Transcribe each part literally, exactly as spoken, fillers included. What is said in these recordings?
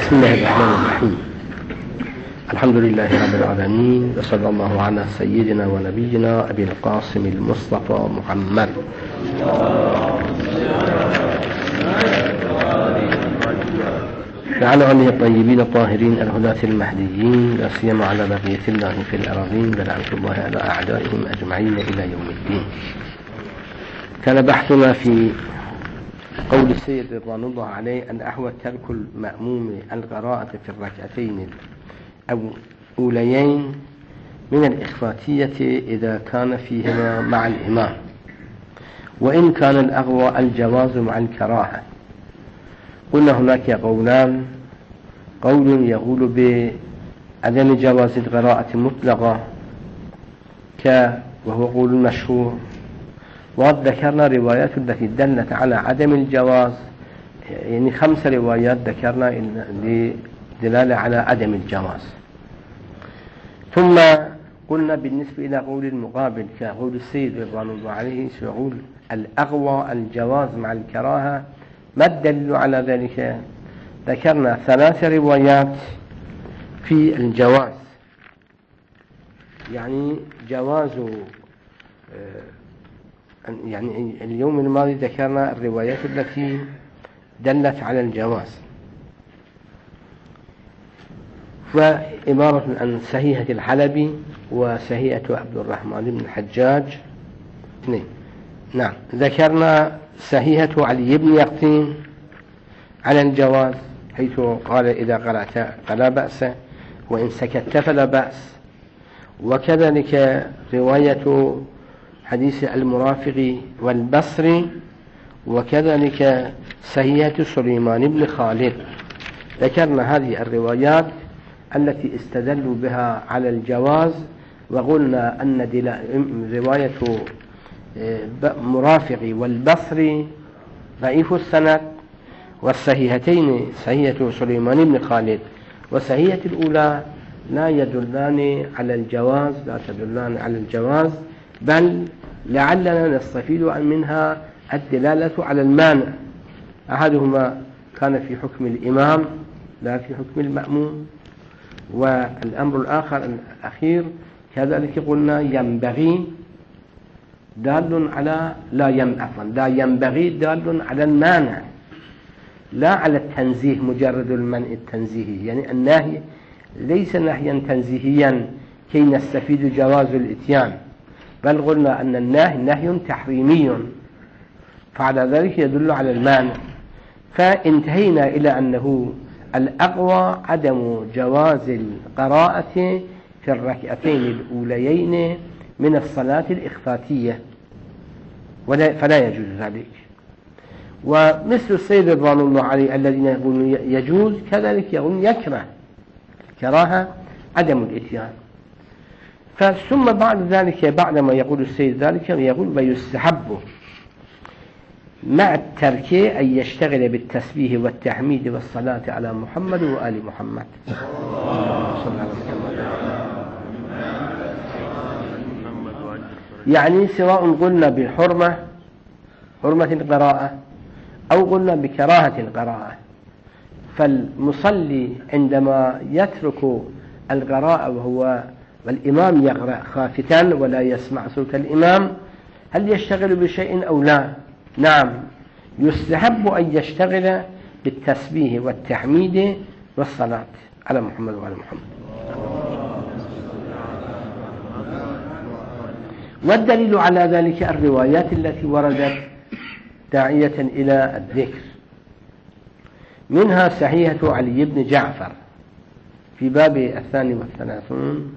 بسم الله الرحمن الرحيم. الحمد لله رب العالمين، وصلى الله على سيدنا ونبينا أبي القاسم المصطفى محمد وعلى آله الطيبين الطاهرين الهداة المهديين، لا سيما على بقية الله في الأراضين، ولعنة الله على أعدائهم أجمعين إلى يوم الدين. كان بحثنا في قول السيد رضوان الله عليه أن أحوى ترك المأموم القراءة في الركعتين الأوليين من الإخفاتية إذا كان فيهما مع الإمام، وإن كان الأغوى الجواز مع الكراهة. قلنا هناك قولان: قول يقول بعدم جواز القراءة مطلقة ك وهو قول مشهور، وقد ذكرنا روايات التي دلت على عدم الجواز، يعني خمس روايات ذكرنا لدلالة على عدم الجواز. ثم قلنا بالنسبة إلى قول المقابل كقول السيد رضوان الله عليه يقول الأغوى الجواز مع الكراهة، ما الدليل على ذلك؟ ذكرنا ثلاث روايات في الجواز، يعني جواز يعني اليوم الماضي ذكرنا الروايات التي دلت على الجواز، فعبارة عن صحيحة الحلبي وصحيحة عبد الرحمن بن الحجاج اثنين. نعم، ذكرنا صحيحة علي بن يقطين على الجواز، حيث قال إذا قرأت فلا بأس وإن سكت فلا بأس. وكذلك رواية حديث المرافق والبصري، وكذلك صحيحة سليمان بن خالد. ذكرنا هذه الروايات التي استدلوا بها على الجواز، وقلنا أن رواية مرافق والبصري ضعيف السند، والصحيحتين صحيحة سليمان بن خالد وصحيحة الأولى لا يدلان على الجواز لا تدلان على الجواز بل لعلنا نستفيد منها الدلالة على المانع. أحدهما كان في حكم الإمام لا في حكم المأموم، والأمر الآخر الأخير كذلك قلنا ينبغي دال على لا ينبغي لا ينبغي دال على المانع لا على التنزيه، مجرد المنع التنزيهي، يعني النهي ليس نهيا تنزيهيا كي نستفيد جواز الإتيان، بل قلنا أن النهي نهي تحريمي، فعلى ذلك يدل على المانع. فانتهينا إلى أنه الأقوى عدم جواز القراءة في الركعتين الأوليين من الصلاة الإخفاتية، فلا يجوز ذلك. ومثل السيد رضوان الله عليه الذين يقولون يجوز كذلك يقولون يكره، الكراهة عدم الإتيان. ثم بعد ذلك بعدما يقول السيد ذلك يقول ويستحب مع الترك أن يشتغل بالتسبيح والتحميد والصلاة على محمد وآل محمد صلى الله عليه وسلم. يعني سواء قلنا بالحرمة حرمة القراءة أو قلنا بكراهة القراءة، فالمصلي عندما يترك القراءة وهو والإمام يقرأ خافتا ولا يسمع صوت الإمام، هل يشتغل بشيء أو لا؟ نعم، يستحب أن يشتغل بالتسبيح والتحميد والصلاة على محمد وعلى محمد. والدليل على ذلك الروايات التي وردت داعية إلى الذكر، منها صحيحة علي بن جعفر في باب الثاني والثلاثون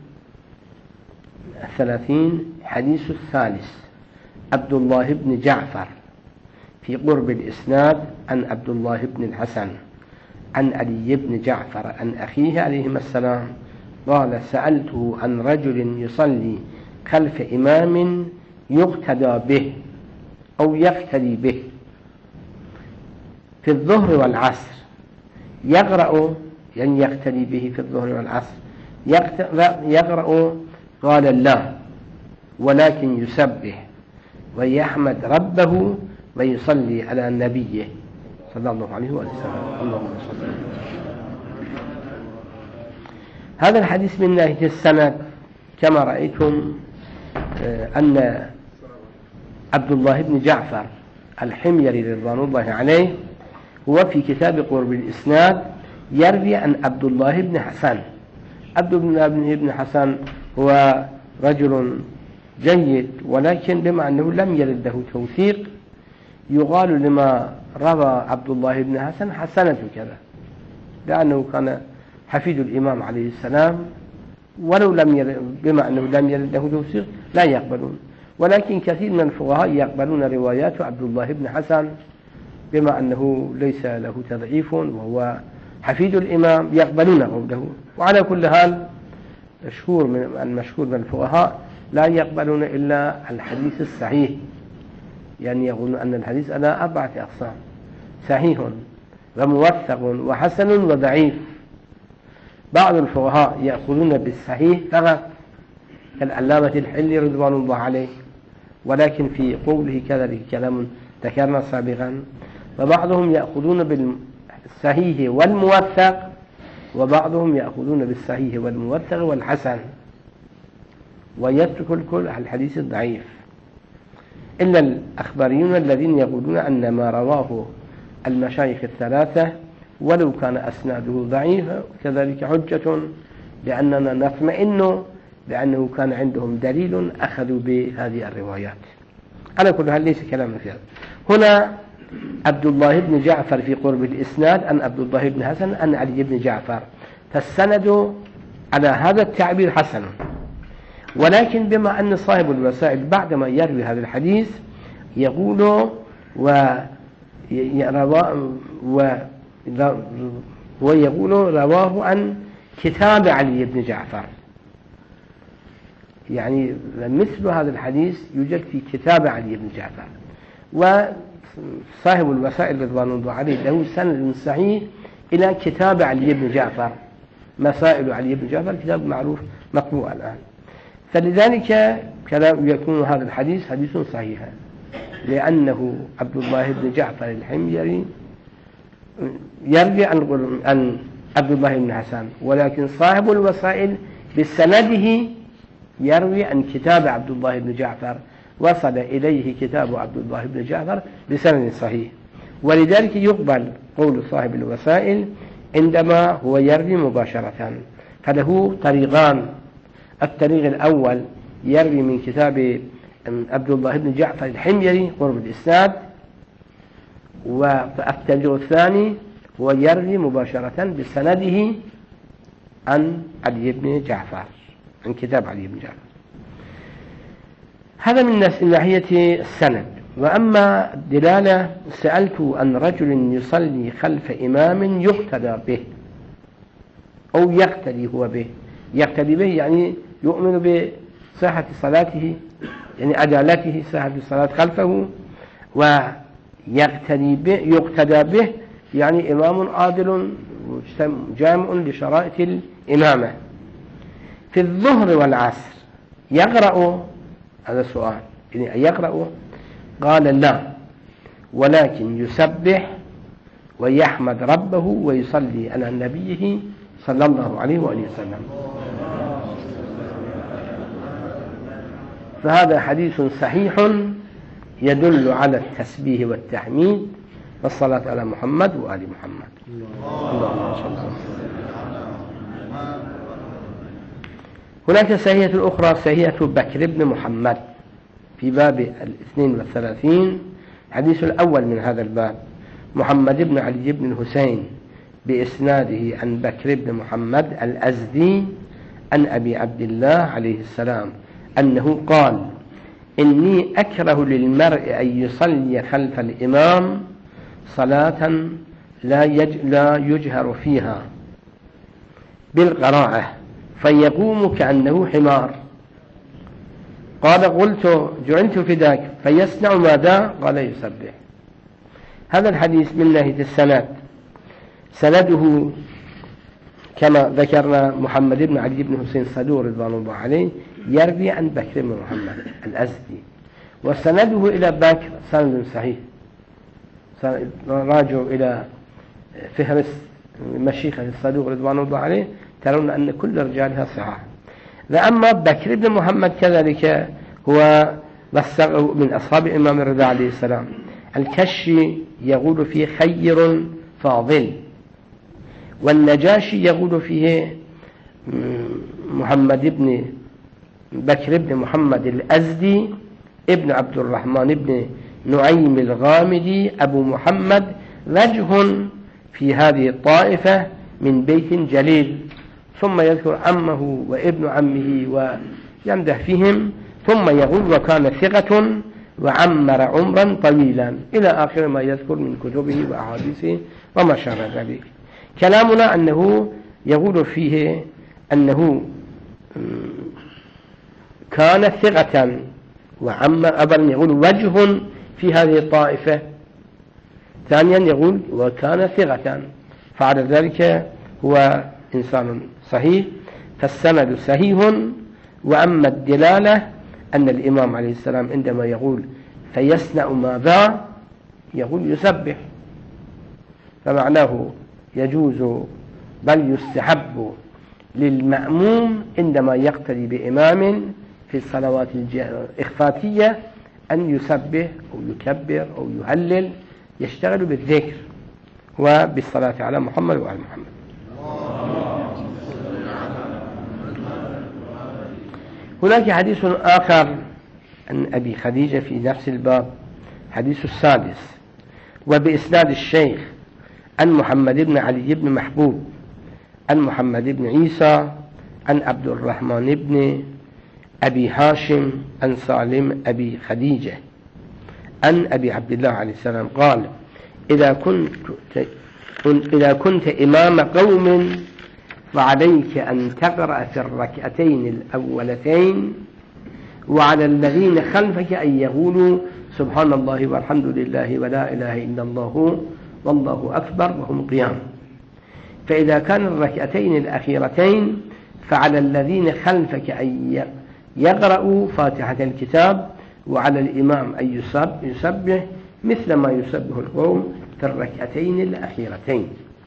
الثلاثين حديث الثالث عبد الله بن جعفر في قرب الإسناد عن عبد الله بن الحسن عن علي بن جعفر عن أخيه عليهما السلام قال سألته عن رجل يصلي خلف إمام يقتدى به أو يقتدي به في الظهر والعصر، يقرأ يعني يقتدي به في الظهر والعصر يقرأ، قال لا ولكن يسبح ويحمد ربه ويصلي على نبيه صلى الله عليه وسلم. اللهم صل هذا الحديث من ناحية السند كما رأيتم أن عبد الله بن جعفر الحميري رضوان الله عليه هو في كتاب قرب الإسناد يروي عن عبد الله بن حسن. عبد الله بن حسن هو رجل جيد، ولكن بما أنه لم يرد له توثيق يقال لما روى عبد الله بن حسن حسنة كذا، لأنه كان حفيد الإمام عليه السلام، ولو لم يرد بما أنه لم يرد له توثيق لا يقبلون. ولكن كثير من الفقهاء يقبلون روايات عبد الله بن حسن بما أنه ليس له تضعيف وهو حفيد الإمام، يقبلون قوله. وعلى كل حال مشهور من المشهور من الفقهاء لا يقبلون إلا الحديث الصحيح، يعني يقولون أن الحديث على أربعة أقسام: صحيح وموثق وحسن وضعيف. بعض الفقهاء يأخذون بالصحيح فقط كالعلامة الحلي رضوان الله عليه، ولكن في قوله كذلك كلام ذكرنا سابقا. وبعضهم يأخذون بالصحيح والموثق، وبعضهم يأخذون بالصحيح والموثق والحسن، ويترك الكل الحديث الضعيف، إلا الأخباريون الذين يقولون أن ما رواه المشايخ الثلاثة ولو كان أسناده ضعيفا كذلك حجة، لأننا نطمئن بأنه كان عندهم دليل أخذوا بهذه الروايات. على كل حال ليس كلام في هذا. هنا عبد الله بن جعفر في قرب الإسناد أن عبد الله بن حسن أن علي بن جعفر، فالسند على هذا التعبير حسن. ولكن بما أن صاحب الوسائل بعدما يروي هذا الحديث يقول ويقول رواه عن كتاب علي بن جعفر، يعني مثل هذا الحديث يوجد في كتاب علي بن جعفر. وصاحب الوسائل رضوان الله عليه له سند صحيح إلى كتاب علي بن جعفر، مسائل علي بن جعفر كتاب معروف مطبوع الآن. فلذلك يكون هذا الحديث حديث صحيحا، لأنه عبد الله بن جعفر الحميري يروي عن عبد الله بن حسن، ولكن صاحب الوسائل بسنده يروي عن كتاب عبد الله بن جعفر، وصل إليه كتاب عبد الله بن جعفر بسند صحيح. ولذلك يقبل قول صاحب الوسائل عندما هو يروي مباشرة. فله طريقان: الطريق الأول يروي من كتاب عبد الله بن جعفر الحميري قرب الإسناد، والطريق الثاني هو يروي مباشرة بسنده عن علي بن جعفر، عن كتاب علي بن جعفر. هذا من ناحية السند. وأما الدلالة، سألت عن رجل يصلي خلف إمام يقتدى به أو يقتدي هو به. يقتدي به يعني يؤمن بصحة صلاته، يعني عدالته صحة الصلاة خلفه. ويقتدي به يقتدى به يعني إمام عادل جامع لشرائط الإمامة. في الظهر والعصر يقرأ، هذا السؤال، يعني يقرأ؟ قال لا، ولكن يسبح ويحمد ربه ويصلي على نبيه صلى الله عليه وآله وسلم. فهذا حديث صحيح يدل على التسبيح والتحميد والصلاة على محمد وآل محمد. اللهم صل على محمد. هناك صحيحة الأخرى، صحيحة بكر بن محمد في باب الاثنين والثلاثين، حديث الأول من هذا الباب: محمد بن علي بن الحسين بإسناده عن بكر بن محمد الأزدي عن أبي عبد الله عليه السلام أنه قال: إني أكره للمرء أن يصلي خلف الإمام صلاة لا, يج... لا يجهر فيها بالقراءة فيقوم كأنه حمار. قال: قلت جعلت فداك، فيصنع ماذا؟ قال: يسبح. هذا الحديث من ناحية السند، سنده كما ذكرنا محمد بن علي بن حسين صدوق رضوان الله عليه يروي عن بكر بن محمد الأزدي، وسنده إلى بكر سند صحيح. راجعوا إلى فهرس مشيخة الصدوق رضوان الله عليه ترون أن كل رجالها صحاح. وأما بكر بن محمد كذلك هو من أصحاب الإمام الرضا عليه السلام. الكشي يقول فيه خير فاضل، والنجاشي يقول فيه محمد بن بكر بن محمد الأزدي ابن عبد الرحمن بن نعيم الغامدي أبو محمد وجه في هذه الطائفة من بيت جليل، ثم يذكر عمه وابن عمه ويمدح فيهم، ثم يقول وكان ثقة وعمر عمرا طويلا إلى آخر ما يذكر من كتبه وأحاديثه وما شابه ذلك. كلامنا أنه يقول فيه أنه كان ثقة وعمر، أولا يقول وجه في هذه الطائفة، ثانيا يقول وكان ثقة، فعلى ذلك هو إنسان صحيح، فالسند صحيح. وأما الدلالة أن الإمام عليه السلام عندما يقول فيصنع ماذا يقول يسبح، فمعناه يجوز بل يستحب للمأموم عندما يقتدي بإمام في الصلوات الإخفاتية أن يسبح أو يكبر أو يهلل، يشتغل بالذكر وبالصلاة على محمد وعلى محمد. هناك حديث آخر عن أبي خديجة في نفس الباب، حديث السادس وبإسناد الشيخ عن محمد بن علي بن محبوب عن محمد بن عيسى عن عبد الرحمن بن أبي هاشم عن سالم أبي خديجة عن أبي عبد الله عليه السلام قال إذا كنت, إذا كنت إمام قوم فعليك أن تقرأ في الركعتين الأولتين وعلى الذين خلفك أن يقولوا سبحان الله والحمد لله ولا إله إلا الله والله أكبر وهم قيام. فإذا كان الركعتين الأخيرتين فعلى الذين خلفك أن يقرأوا فاتحة الكتاب وعلى الإمام أن يسبح مثل ما يسبح القوم في الركعتين الأخيرتين.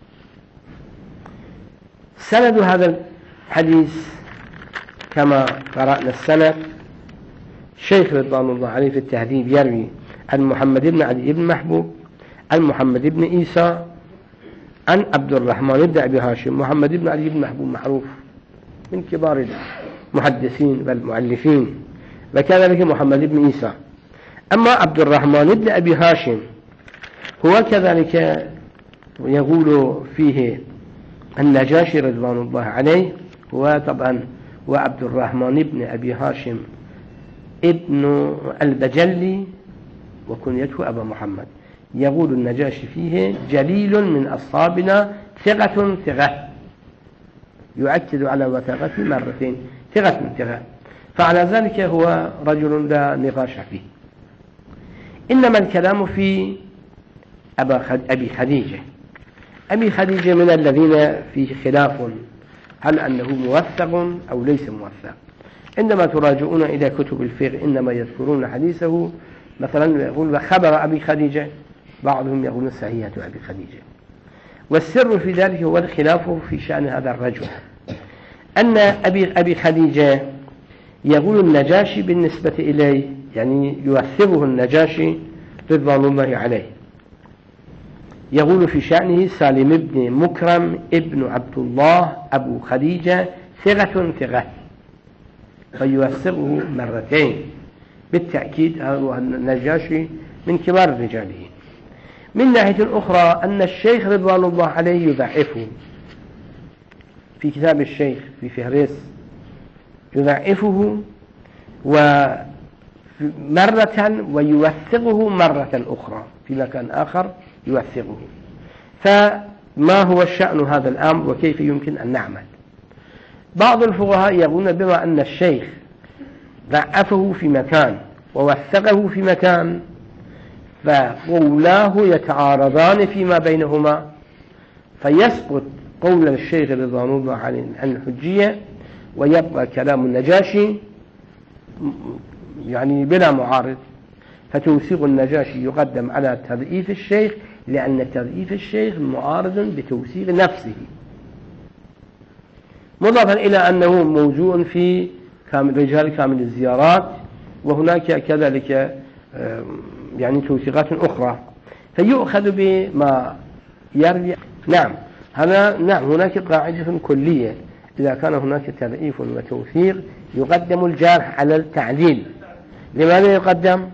سند هذا الحديث كما قرأنا السند، شيخ رضوان الله عليه في التهذيب يروي عن محمد بن علي بن محبوب عن محمد بن عيسى عن عبد الرحمن بن أبي هاشم. محمد بن علي بن محبوب معروف من كبار المحدثين والمؤلفين، وكذلك محمد بن عيسى. أما عبد الرحمن بن أبي هاشم هو كذلك يقول فيه النجاشي رضوان الله عليه، هو طبعا وعبد الرحمن بن أبي هاشم ابن البجلي وكنيته أبا محمد. يقول النجاشي فيه جليل من أصحابنا ثقة ثقة، يؤكد على وثاقته مرتين ثقة ثقة، فعلى ذلك هو رجل لا نقاش فيه. إنما الكلام في أبي خديجة. أبي خديجة من الذين فيه خلاف هل أنه موثق أو ليس موثق. عندما تراجعون إلى كتب الفقه إنما يذكرون حديثه، مثلا يقول وخبر أبي خديجة، بعضهم يقول صحيحة أبي خديجة. والسر في ذلك هو الخلاف في شأن هذا الرجل، أن أبي, أبي خديجة يقول النجاشي بالنسبة إليه، يعني يوثقه النجاشي رضوان الله عليه، يقول في شأنه سالم بن مكرم ابن عبد الله أبو خديجة ثقة ثقة، فيوثقه مرتين. بالتأكيد هذا النجاشي من كبار رجاله. من ناحية أخرى أن الشيخ رضوان الله عليه يضعفه في كتاب الشيخ في فهرس، يضعفه ومرة ويوثقه مرة أخرى في مكان آخر يوثقه. فما هو الشأن هذا الأمر وكيف يمكن أن نعمل؟ بعض الفقهاء يقولون بما أن الشيخ ضعفه في مكان ووثقه في مكان فقولاه يتعارضان فيما بينهما، فيسقط قول الشيخ رضوان الله عليه عن الحجية ويبقى كلام النجاشي يعني بلا معارض، فتوثيق النجاشي يقدم على تضعيف الشيخ لأن تضعيف الشيخ معارض بتوثيق نفسه. مضافا إلى أنه موجود في كامل رجال كامل الزيارات، وهناك كذلك يعني توثيقات أخرى، فيؤخذ بما يروي. نعم هذا نعم هناك قاعدة كلية، إذا كان هناك تضعيف وتوثيق يقدم الجارح على التعديل. لماذا يقدم؟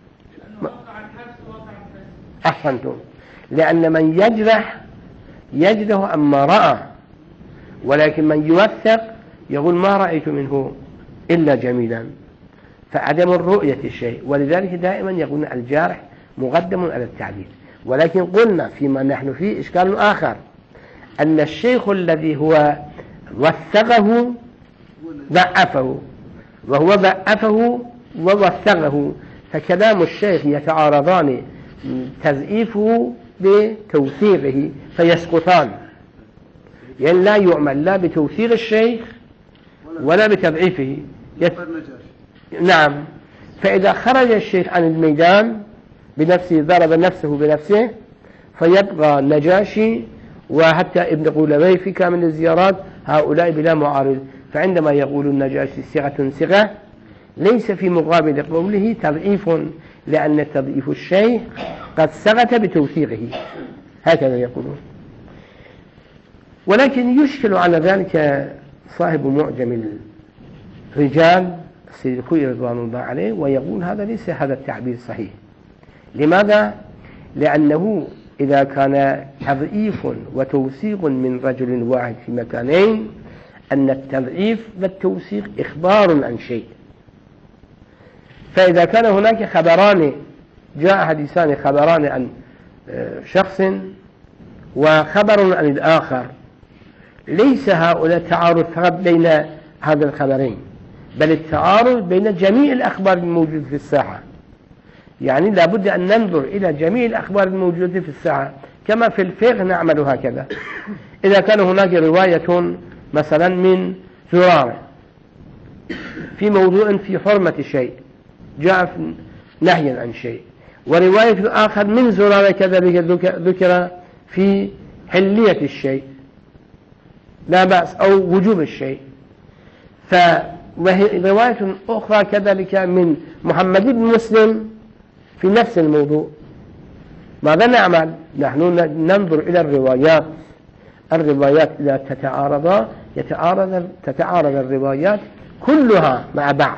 أحسنتم، لأن من يجرح يجده أما رأى، ولكن من يوثق يقول ما رأيت منه إلا جميلا، فعدم الرؤية الشيء، ولذلك دائما يقول الجارح مقدم على التعديل. ولكن قلنا فيما نحن فيه إشكال آخر، أن الشيخ الذي هو وثقه ضعفه، وهو ضعفه ووثقه، فكلام الشيخ يتعارضان، تضعيفه بتوثيقه فيسقطان، يعني لا يعمل لا بتوثيق الشيخ ولا بتضعيفه. يت... نعم، فإذا خرج الشيخ عن الميدان بنفسه ضرب نفسه بنفسه فيبقى النجاشي وحتى ابن قولوي في كامل الزيارات هؤلاء بلا معارض. فعندما يقول النجاشي ثقة ثقة ليس في مقابل قوله تضعيف، لأن تضعيف الشيخ قد ثبت بتوثيقه، هكذا يقولون. ولكن يشكل على ذلك صاحب معجم الرجال السيد الخوئي رضوان الله عليه، ويقول هذا ليس هذا التعبير صحيح. لماذا؟ لأنه إذا كان تضعيف وتوثيق من رجل واحد في مكانين، أن التضعيف والتوثيق إخبار عن شيء، فإذا كان هناك خبران، جاء حديثان خبران عن شخص وخبر عن الآخر، ليس هؤلاء تعارض فقط بين هذا الخبرين، بل التعارض بين جميع الأخبار الموجودة في الساحة. يعني لابد أن ننظر إلى جميع الأخبار الموجودة في الساحة، كما في الفقه نعمل هكذا. إذا كان هناك رواية مثلا من زرارة في موضوع في حرمة شيء، جاء نهيا عن شيء، ورواية آخر من زرارة كذلك ذكر في حلية الشيء لا بأس أو وجوب الشيء، فرواية أخرى كذلك من محمد بن مسلم في نفس الموضوع، ماذا نعمل؟ نحن ننظر إلى الروايات. الروايات إذا تتعارض يتعارض تتعارض الروايات كلها مع بعض،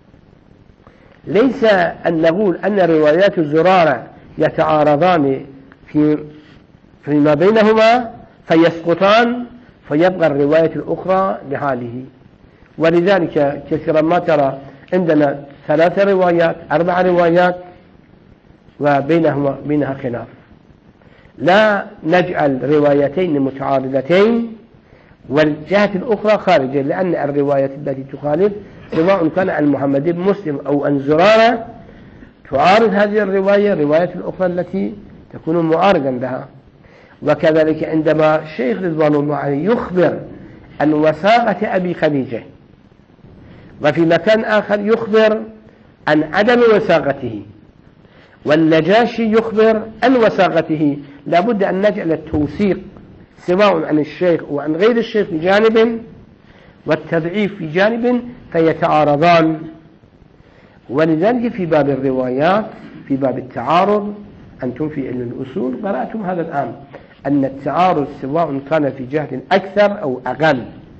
ليس أن نقول أن روايات الزرارة يتعارضان في فيما بينهما فيسقطان فيبقى الرواية الأخرى لحاله. ولذلك كثيرا ما ترى عندنا ثلاث روايات أربع روايات وبينهما بينها خلاف، لا نجعل روايتين متعارضتين والجهة الأخرى خارجة، لأن الرواية التي تخالف سواء كان عن محمد بن مسلم أو عن زرارة تعارض هذه الرواية رواية الأخرى التي تكون معارضا لها. وكذلك عندما الشيخ رضوان الله عليه يخبر عن وثاقة أبي خديجة، وفي مكان آخر يخبر عن عدم وثاقته، والنجاشي يخبر عن وثاقته، لابد أن نجعل التوثيق سواء عن الشيخ وعن غير الشيخ في جانب والتضعيف في جانب فيتعارضان. ولذلك في باب الروايات في باب التعارض أنتم في علم الأصول قرأتم هذا الآن، أن التعارض سواء كان في جهة أكثر أو أقل،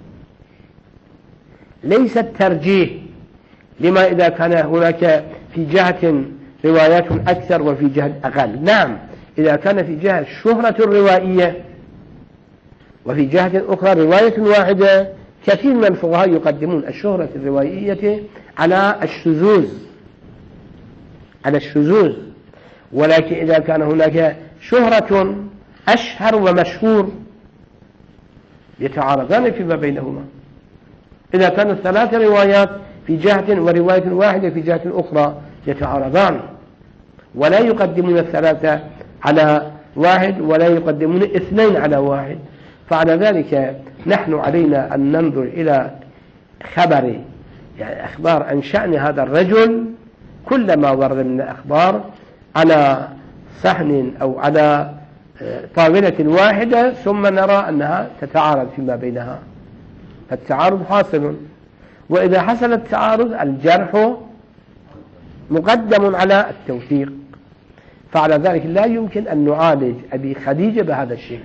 ليس الترجيح. لما إذا كان هناك في جهة روايات أكثر وفي جهة أقل؟ نعم، إذا كان في جهة الشهرة الروائية وفي جهة أخرى رواية واحدة، كثير من الفقهاء يقدمون الشهرة الروائية على الشذوذ على الشذوذ ولكن إذا كان هناك شهرة أشهر ومشهور يتعارضان فيما بينهما. إذا كانت ثلاث روايات في جهة ورواية واحدة في جهة أخرى يتعارضان، ولا يقدمون الثلاثة على واحد ولا يقدمون اثنين على واحد. فعلى ذلك نحن علينا أن ننظر إلى خبر يعني أخبار عن شأن هذا الرجل، كلما ورد من الأخبار على صحن أو على طاولة واحدة، ثم نرى أنها تتعارض فيما بينها. فالتعارض حاصل، وإذا حصل التعارض الجرح مقدم على التوثيق، فعلى ذلك لا يمكن أن نعالج أبي خديجة بهذا الشيء.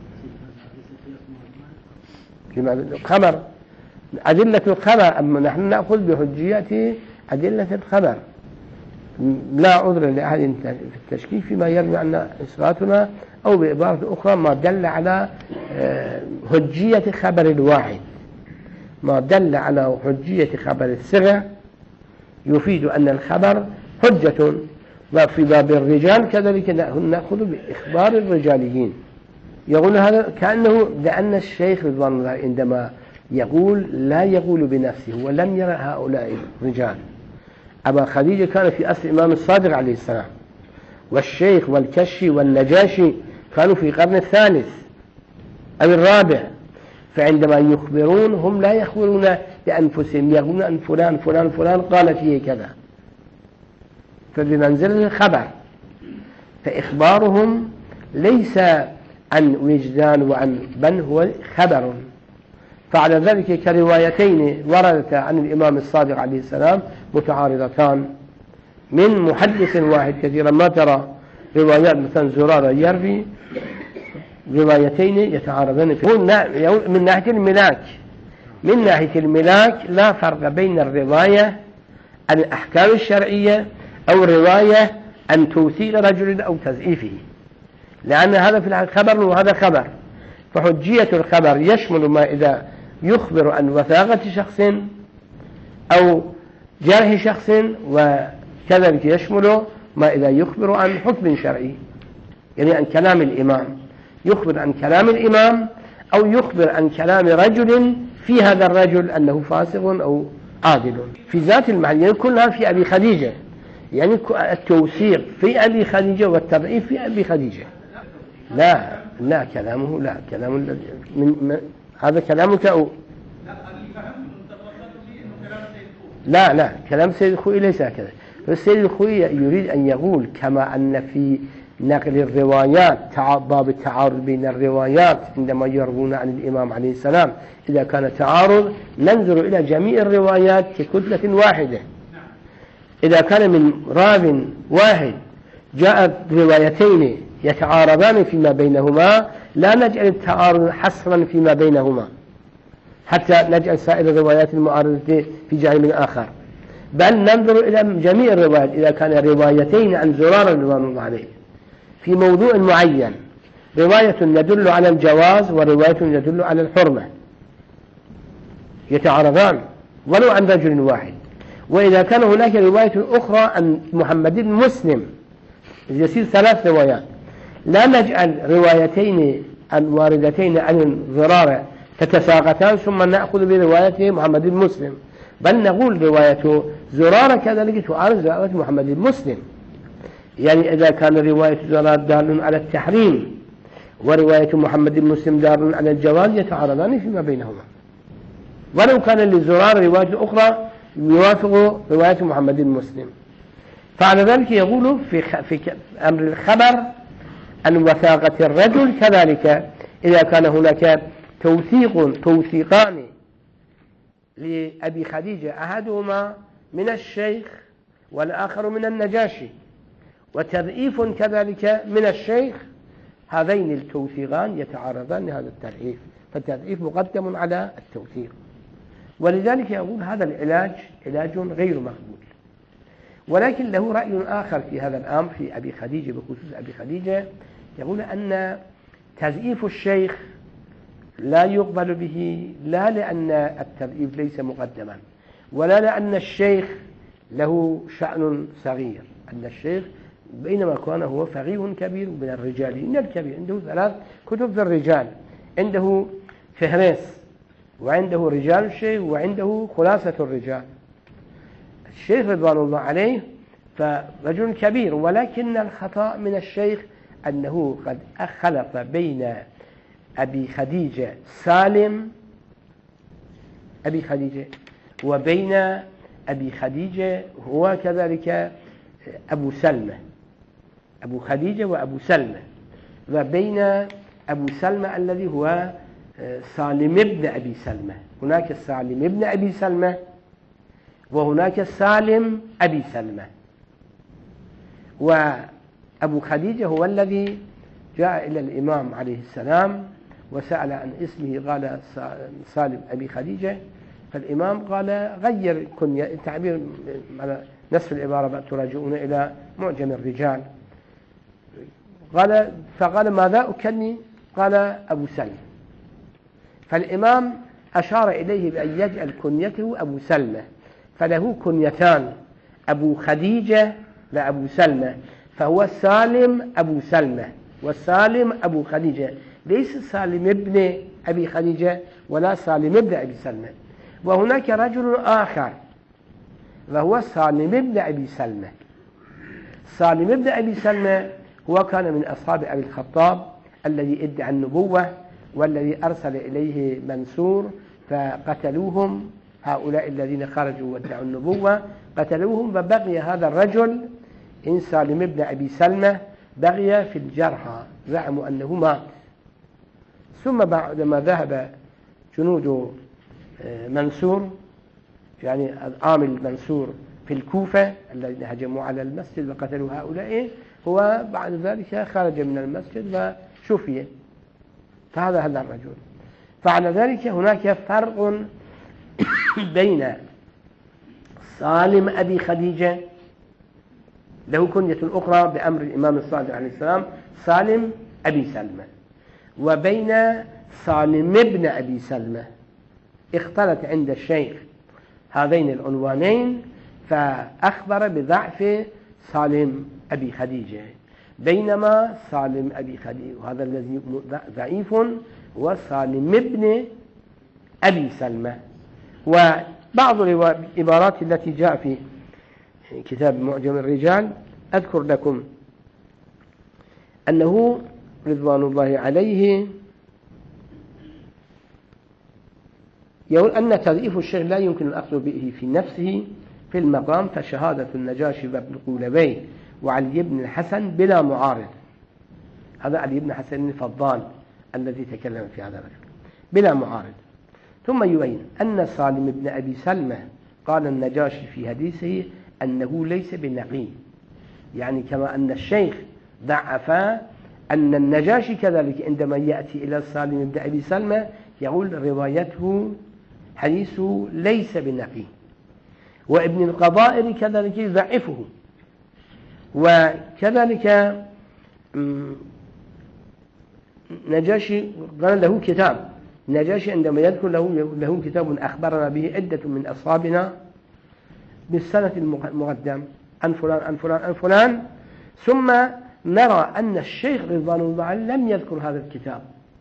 خبر أدلة الخبر، أما نحن نأخذ بحجية أدلة الخبر، لا عذر لأحد في التشكيك فيما يروي عن إسراتنا أو بعبارة أخرى ما دل على حجية خبر الواحد، ما دل على حجية خبر الصغة يفيد أن الخبر حجة. وفي باب الرجال كذلك نأخذ بإخبار الرجاليين. يقول هذا كأنه لأن الشيخ رضوان الله عندما يقول لا يقول بنفسه ولم يرى هؤلاء الرجال. أبا خديجة كان في أصل الإمام الصادق عليه السلام، والشيخ والكشي والنجاشي كانوا في القرن الثالث أو الرابع، فعندما يخبرون هم لا يخبرون بأنفسهم، يقولون أن فلان فلان فلان قال فيه كذا، فبمنزل الخبر، فإخبارهم ليس عن وجدان وعن بل هو خبر. فعلى ذلك كروايتين وردتا عن الإمام الصادق عليه السلام متعارضتان من محدث واحد كثيرا ما ترى روايات مثلا زرارة يروي روايتين يتعارضان من ناحية الملاك. من ناحية الملاك لا فرق بين الرواية عن الأحكام الشرعية أو الرواية عن توثيق رجل أو تزئيفه، لأن هذا في الخبر وهذا خبر. فحجية الخبر يشمل ما إذا يخبر عن وثاقة شخص أو جرح شخص، وكذلك يشمل ما إذا يخبر عن حكم شرعي، يعني عن كلام الإمام، يخبر عن كلام الإمام أو يخبر عن كلام رجل في هذا الرجل أنه فاسق أو عادل في ذات المعنى. يعني كلها في أبي خديجة، يعني التوثيق في أبي خديجة والتضعيف في أبي خديجة. لا لا كلامه لا كلام من, من هذا كلامك أو لا لا كلام سيد الخوئي ليس هكذا. فالسيد الخوئي يريد أن يقول كما أن في نقل الروايات باب التعارض بين الروايات عندما يروون عن الإمام عليه السلام، إذا كان تعارض ننظر إلى جميع الروايات ككتلة واحدة. إذا كان من راو واحد جاءت روايتين يتعارضان فيما بينهما لا نجعل التعارض حصرا فيما بينهما حتى نجعل سائر الروايات المعارضة في جانب آخر، بل ننظر إلى جميع الروايات. إذا كان روايتين عن زرارة رضوان الله عليه في موضوع معين، رواية يدل على الجواز ورواية يدل على الحرمة، يتعارضان ولو عن رجل واحد. وإذا كان هناك رواية أخرى عن محمد بن مسلم يصير ثلاث روايات، لا نجعل روايتين الواردتين عن الزرارة تتساقطان ثم نأخذ برواية محمد بن مسلم، بل نقول رواية زرارة كذلك تعارض رواية محمد بن مسلم. يعني إذا كان رواية زرارة دال على التحريم ورواية محمد بن مسلم دال على الجواز يتعارضان فيما بينهما، ولو كان للزرارة رواية أخرى يوافق رواية محمد بن مسلم. فعلى ذلك يقول في, في أمر الخبر عن وثاقة الرجل كذلك إذا كان هناك توثيق توثيقان لأبي خديجة، أحدهما من الشيخ والآخر من النجاشي، وتضعيف كذلك من الشيخ، هذين التوثيقان يتعارضان لهذا التضعيف، فالتضعيف مقدم على التوثيق. ولذلك يقول هذا العلاج علاج غير مقبول. ولكن له رأي آخر في هذا الأمر في أبي خديجة، بخصوص أبي خديجة، يقول أن تضعيف الشيخ لا يقبل به، لا لأن التضعيف ليس مقدما، ولا لأن الشيخ له شأن صغير، أن الشيخ بينما كان هو فقيه كبير من الرجالين الكبير، عنده ثلاث كتب في الرجال، عنده فهرس وعنده رجال الشيخ وعنده خلاصة الرجال. الشيخ رضوان الله عليه فرجل كبير، ولكن الخطأ من الشيخ أنه قد خلط بين أبي خديجة سالم أبي خديجة وبين أبي خديجة هو كذلك أبو سلمة، أبو خديجة وأبو سلمة، وبين أبو سلمة الذي هو سالم بن أبي سلمة. هناك سالم بن أبي سلمة وهناك سالم أبي سلمة. وأبو خديجة هو الذي جاء إلى الإمام عليه السلام وسأل عن اسمه، قال سالم أبي خديجة، فالإمام قال غير كنية، التعبير على نصف العبارة تراجعون إلى معجم الرجال. قال فقال ماذا أكني؟ قال أبو سلمة. فالإمام أشار إليه بأن يجعل كنيته أبو سلمة، فله كنيتان، أبو خديجة وأبو سلمة، فهو سالم أبو سلمة والسالم أبو خديجة، ليس سالم ابن أبي خديجة ولا سالم ابن أبي سلمة. وهناك رجل آخر وهو سالم ابن أبي سلمة. سالم ابن أبي سلمة هو كان من أصحاب أبي الخطاب الذي ادعى النبوة والذي أرسل إليه منصور فقتلوهم، هؤلاء الذين خرجوا وادعوا النبوة قتلوهم، وبقي هذا الرجل إن سالم ابن أبي سلمة بقي في الجرحى، زعموا أنه مات. ثم بعدما ذهب جنود منصور، يعني عامل منصور في الكوفة الذين هجموا على المسجد وقتلوا هؤلاء، هو بعد ذلك خرج من المسجد وشفي. فهذا هذا الرجل. فعلى ذلك هناك فرق بين سالم أبي خديجة له كنية أخرى بأمر الإمام الصادق عليه السلام سالم أبي سلمة، وبين سالم ابن أبي سلمة. اختلط عند الشيخ هذين العنوانين فأخبر بضعف سالم أبي خديجة، بينما سالم أبي خديجة وهذا الذي ضعيف هو سالم ابن أبي سلمة. وبعض العبارات التي جاء في كتاب معجم الرجال أذكر لكم أنه رضوان الله عليه يقول أن تضعيف الشيخ لا يمكن الأخذ به في نفسه في المقام، فشهادة النجاشي وابن قولبي وعلي بن الحسن بلا معارض. هذا علي بن حسن الفضال الذي تكلم في هذا الرجل بلا معارض. ثم يبين أن سالم بن أبي سلمة قال النجاشي في حديثه أنه ليس بنقي، يعني كما أن الشيخ ضعف، أن النجاشي كذلك عندما يأتي إلى سالم بن أبي سلمة يقول روايته حديثه ليس بنقي. وابن القضائر كذلك يضعفه. وكذلك نجاشي قال له كتاب، نجاشي عندما يذكر له له كتاب أخبرنا به عدة من أصحابنا بالسنة المقدم عن فلان عن فلان عن فلان، ثم نرى أن الشيخ رضوان الله عليه لم يذكر هذا الكتاب،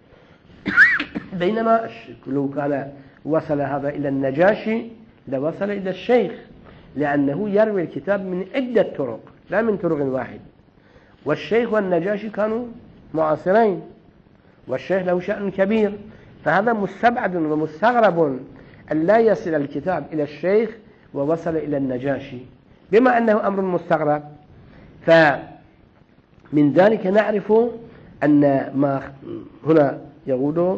بينما لو كان وصل هذا إلى النجاشي لوصل إلى الشيخ، لأنه يروي الكتاب من عدة طرق لا من طرق واحد. والشيخ والنجاشي كانوا معاصرين، والشيخ له شأن كبير، فهذا مستبعد ومستغرب أن لا يصل الكتاب إلى الشيخ ووصل إلى النجاشي، بما أنه أمر مستغرب. فمن ذلك نعرف أن ما هنا يقول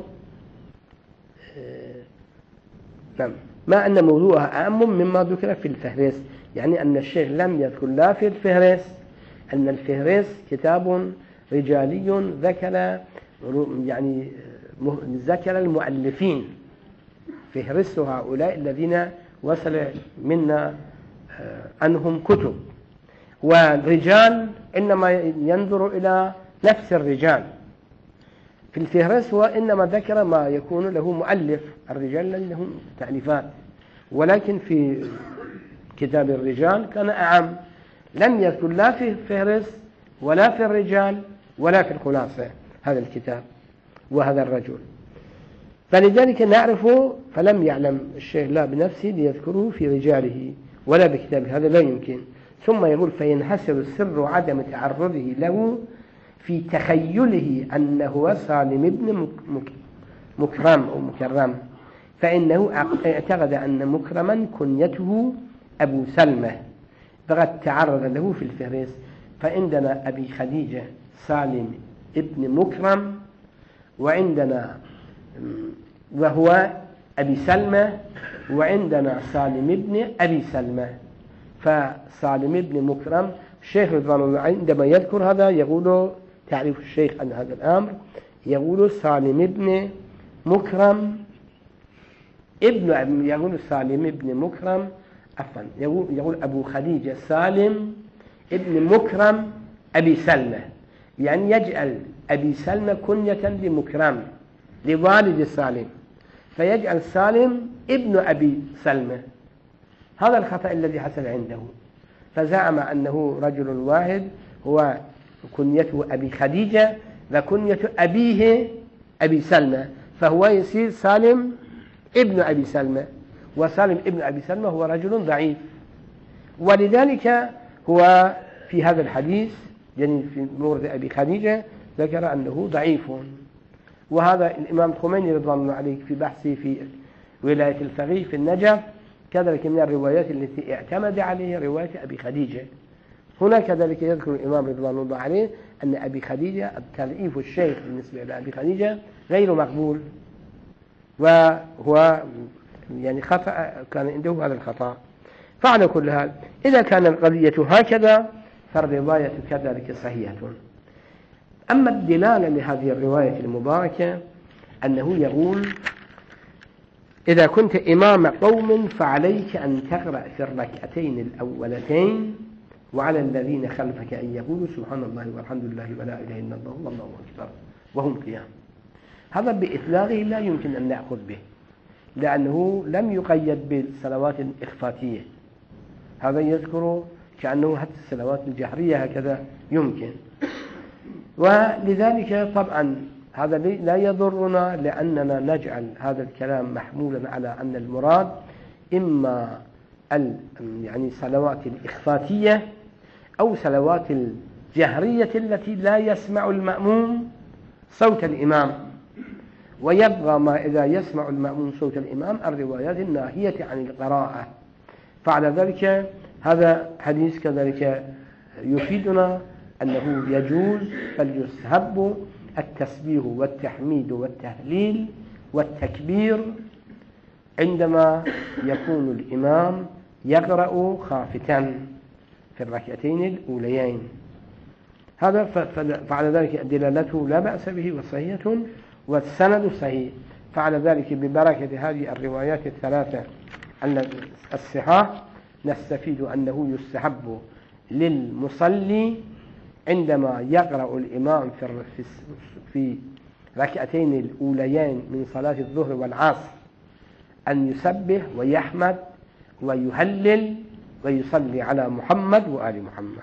نعم ما أن موضوعها أعم مما ذكر في الفهرس، يعني أن الشيخ لم يذكر لا في الفهرس أن الفهرس كتاب رجالي ذكر يعني ذكر المؤلفين، فهرس هؤلاء الذين وصل منا عنهم كتب، والرجال إنما ينظر إلى نفس الرجال. في الفهرس هو إنما ذكر ما يكون له مؤلف، الرجال لهم تأليفات، ولكن في كتاب الرجال كان أعم، لم يذكر لا في الفهرس ولا في الرجال ولا في الخلاصة هذا الكتاب وهذا الرجل. فلذلك نعرف، فلم يعلم الشيخ لا بنفسه ليذكره في رجاله ولا بكتابه، هذا لا يمكن. ثم يقول فينحسر السر عدم تعرضه له في تخيله أنه سالم ابن مكرم أو مكرم، فإنه اعتقد أن مكرما كنيته أبو سلمة فقد تعرض له في الفهرس. فعندنا أبي خديجة سالم ابن مكرم، وعندنا وهو أبي سلمة، وعندنا سالم بن أبي سلمة. فسالم بن مكرم الشيخ رضوان الله عندما يذكر هذا يقول تعريف الشيخ عن هذا الأمر، يقول سالم بن مكرم ابن يقول سالم بن مكرم عفوا يقول, يقول أبو خديجة سالم ابن مكرم أبي سلمة، يعني يجعل أبي سلمة كنية لمكرم لوالد سالم، فيجعل سالم ابن أبي سلمة. هذا الخطأ الذي حصل عنده، فزعم أنه رجل واحد هو كنيته أبي خديجة وكنية أبيه أبي سلمة، فهو يصير سالم ابن أبي سلمة، وسالم ابن أبي سلمة هو رجل ضعيف. ولذلك هو في هذا الحديث يعني في مورد أبي خديجة ذكر أنه ضعيف. وهذا الإمام الخميني رضوان الله عليه في بحثه في ولاية الفقيه في النجف كذلك من الروايات التي اعتمد عليها رواية أبي خديجة. هنا كذلك يذكر الإمام رضوان الله عليه أن أبي خديجة تضعيف الشيخ بالنسبة لأبي خديجة غير مقبول، وهو يعني خطأ كان عنده هذا الخطأ. فعلى كل هذا إذا كان القضية هكذا فالرواية كذلك صحيحة. أما الدلالة لهذه الرواية المباركة أنه يقول إذا كنت إمام قوم فعليك أن تقرأ في الركعتين الأولتين وعلى الذين خلفك أن يقولوا سبحان الله والحمد لله ولا إله إلا الله والله أكبر وهم قيام. هذا بإطلاقه لا يمكن أن نأخذ به، لأنه لم يقيد بالصلوات الإخفاتية، هذا يذكر كأنه حتى الصلوات الجهرية هكذا يمكن. ولذلك طبعا هذا لا يضرنا، لأننا نجعل هذا الكلام محمولا على أن المراد إما يعني صلوات الإخفاتية أو صلوات الجهرية التي لا يسمع المأموم صوت الإمام، ويبقى ما إذا يسمع المأموم صوت الإمام الروايات الناهية عن القراءة. فعلى ذلك هذا حديث كذلك يفيدنا أنه يجوز فليستحب التسبيح والتحميد والتهليل والتكبير عندما يكون الإمام يقرأ خافتا في الركعتين الأوليين. هذا فعلى ذلك دلالته لا بأس به وصحيحة والسند صحيح. فعلى ذلك ببركة هذه الروايات الثلاثة الصحاح نستفيد أنه يستحب للمصلي عندما يقرأ الإمام في ركعتين الأوليين من صلاة الظهر والعصر أن يسبح ويحمد ويهلل ويصلي على محمد وآل محمد.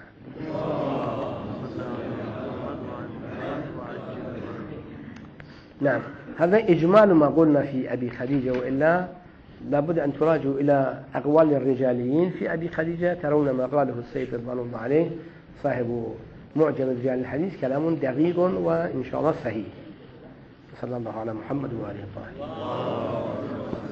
نعم، هذا إجمال ما قلنا في أبي خديجة، وإلا لابد أن تراجعوا إلى أقوال الرجاليين في أبي خديجة ترون ما قاله السيد رضوان الله عليه صاحب معجم رجال الحديث كلام دقيق وإن شاء الله صحيح. صلى الله على محمد وآله الطاهرين.